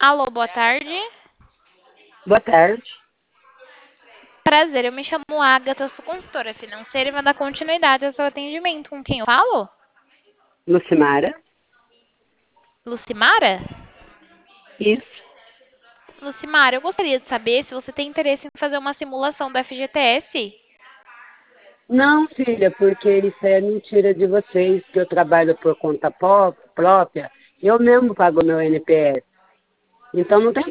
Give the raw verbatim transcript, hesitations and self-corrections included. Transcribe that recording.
Alô, boa tarde. Boa tarde. Prazer, eu me chamo Agatha, sou consultora financeira e vou dar continuidade ao seu atendimento. Com quem eu falo? Lucimara? Lucimara? Isso. Lucimara, eu gostaria de saber se você tem interesse em fazer uma simulação do F G T S. Não, filha, porque isso é mentira de vocês, que eu trabalho por conta pó- própria. Eu mesmo pago meu N P S. Então não tem